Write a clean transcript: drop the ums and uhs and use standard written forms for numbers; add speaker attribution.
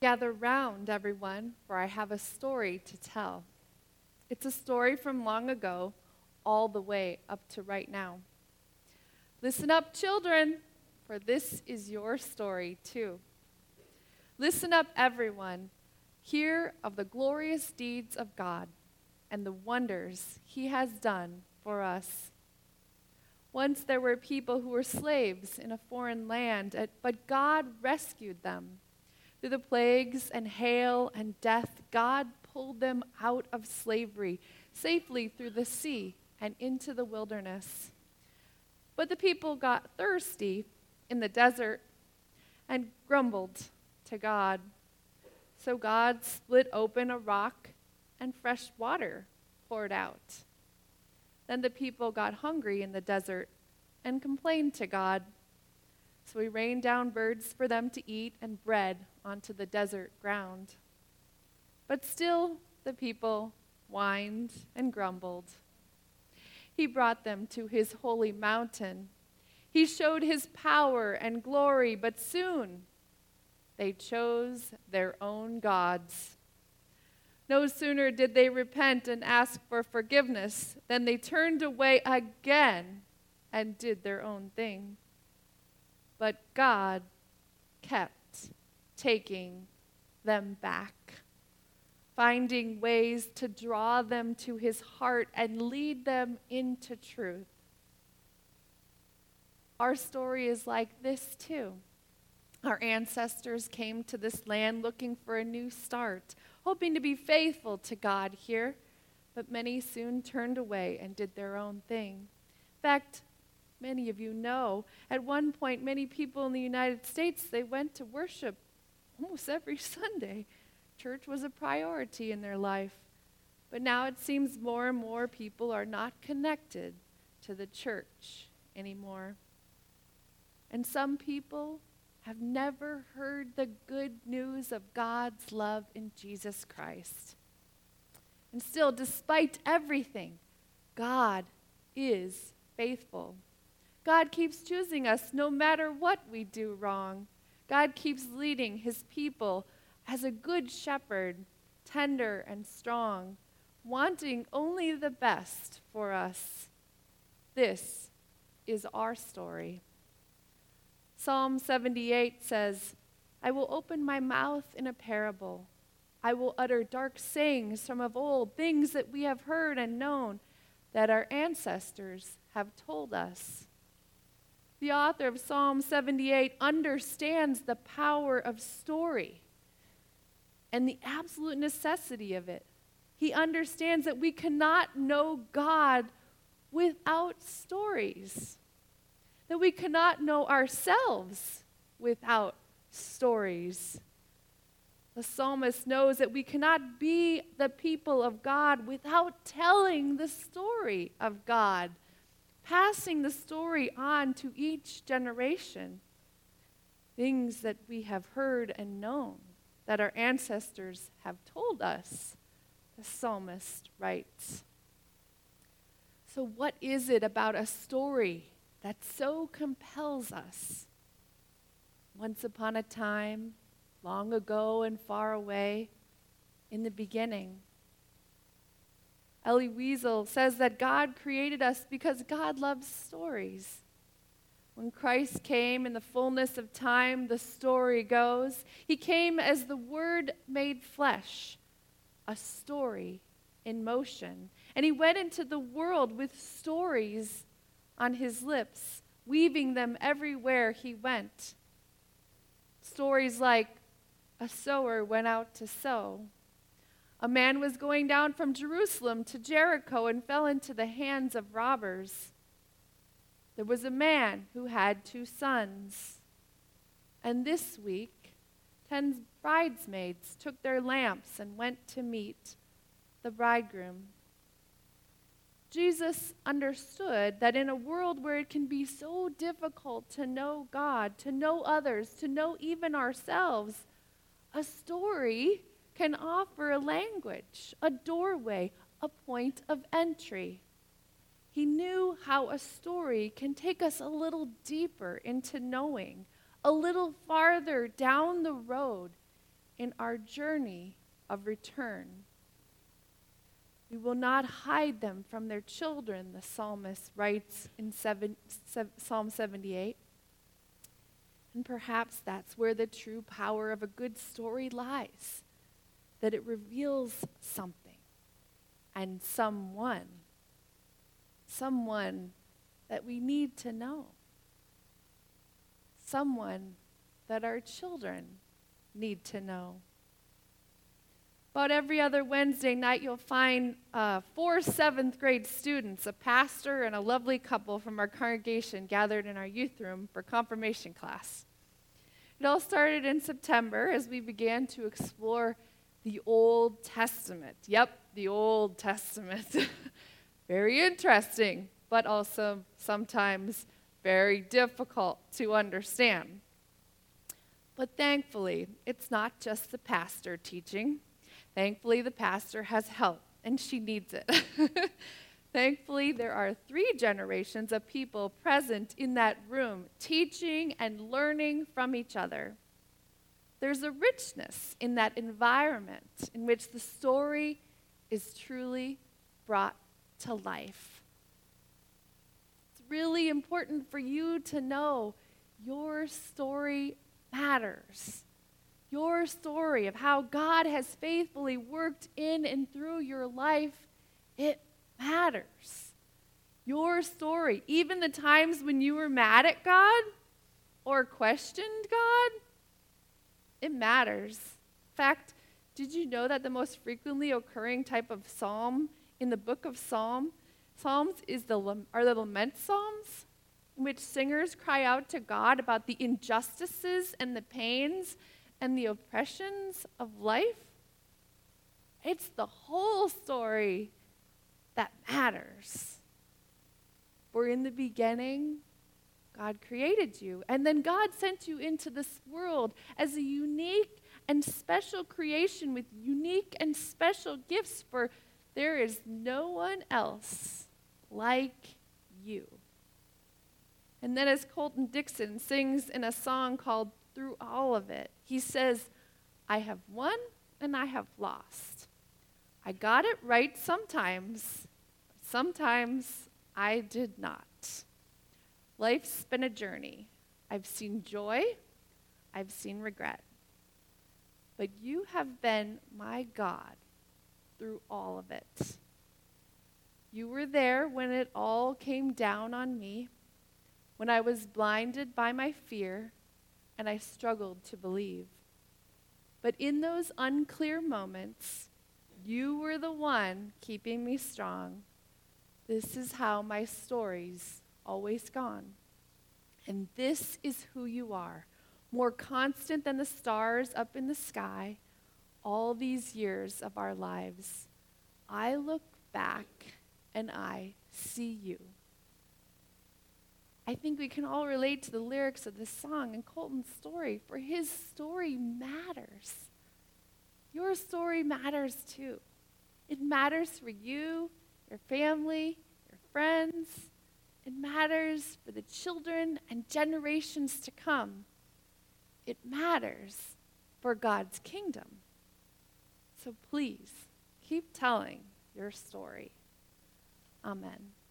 Speaker 1: Gather round, everyone, for I have a story to tell. It's a story from long ago, all the way up to right now. Listen up, children, for this is your story too. Listen up, everyone. Hear of the glorious deeds of God and the wonders He has done for us. Once there were people who were slaves in a foreign land, but God rescued them. Through the plagues and hail and death, God pulled them out of slavery safely through the sea and into the wilderness. But the people got thirsty in the desert and grumbled to God. So God split open a rock and fresh water poured out. Then the people got hungry in the desert and complained to God. So He rained down birds for them to eat and bread onto the desert ground. But still the people whined and grumbled. He brought them to His holy mountain. He showed His power and glory, but soon they chose their own gods. No sooner did they repent and ask for forgiveness than they turned away again and did their own thing. But God kept taking them back, finding ways to draw them to His heart and lead them into truth. Our story is like this too. Our ancestors came to this land looking for a new start, hoping to be faithful to God here, but many soon turned away and did their own thing. In fact, many of you know, at one point, many people in the United States, they went to worship almost every Sunday. Church was a priority in their life. But now it seems more and more people are not connected to the church anymore. And some people have never heard the good news of God's love in Jesus Christ. And still, despite everything, God is faithful. God keeps choosing us no matter what we do wrong. God keeps leading His people as a good shepherd, tender and strong, wanting only the best for us. This is our story. Psalm 78 says, I will open my mouth in a parable. I will utter dark sayings from of old, things that we have heard and known, that our ancestors have told us. The author of Psalm 78 understands the power of story and the absolute necessity of it. He understands that we cannot know God without stories, that we cannot know ourselves without stories. The psalmist knows that we cannot be the people of God without telling the story of God, passing the story on to each generation. Things that we have heard and known, that our ancestors have told us, the psalmist writes. So what is it about a story that so compels us? Once upon a time, long ago and far away, in the beginning. Elie Wiesel says that God created us because God loves stories. When Christ came in the fullness of time, the story goes, He came as the Word made flesh, a story in motion. And He went into the world with stories on His lips, weaving them everywhere He went. Stories like, a sower went out to sow. A man was going down from Jerusalem to Jericho and fell into the hands of robbers. There was a man who had 2 sons. And this week, 10 bridesmaids took their lamps and went to meet the bridegroom. Jesus understood that in a world where it can be so difficult to know God, to know others, to know even ourselves, a story can offer a language, a doorway, a point of entry. He knew how a story can take us a little deeper into knowing, a little farther down the road in our journey of return. We will not hide them from their children, the psalmist writes in Psalm 78. And perhaps that's where the true power of a good story lies, that it reveals something and someone that we need to know, someone that our children need to know. About every other Wednesday night, you'll find 4 7th grade students, a pastor and a lovely couple from our congregation gathered in our youth room for confirmation class. It all started in September as we began to explore the Old Testament. Yep, the Old Testament. Very interesting, but also sometimes very difficult to understand. But thankfully, it's not just the pastor teaching. Thankfully, the pastor has help, and she needs it. Thankfully, there are 3 generations of people present in that room, teaching and learning from each other. There's a richness in that environment in which the story is truly brought to life. It's really important for you to know your story matters. Your story of how God has faithfully worked in and through your life, it matters. Your story, even the times when you were mad at God or questioned God, it matters. In fact, did you know that the most frequently occurring type of psalm in the book of Psalms are the lament psalms, in which singers cry out to God about the injustices and the pains and the oppressions of life? It's the whole story that matters. For in the beginning, God created you, and then God sent you into this world as a unique and special creation with unique and special gifts, for there is no one else like you. And then as Colton Dixon sings in a song called Through All of It, he says, I have won and I have lost. I got it right sometimes, but sometimes I did not. Life's been a journey. I've seen joy, I've seen regret. But you have been my God through all of it. You were there when it all came down on me, when I was blinded by my fear and I struggled to believe. But in those unclear moments, you were the one keeping me strong. This is how my story's always gone. And this is who you are, more constant than the stars up in the sky, all these years of our lives. I look back and I see you. I think we can all relate to the lyrics of this song and Colton's story, for his story matters. Your story matters too. It matters for you, your family, your friends. It matters for the children and generations to come. It matters for God's kingdom. So please, keep telling your story. Amen.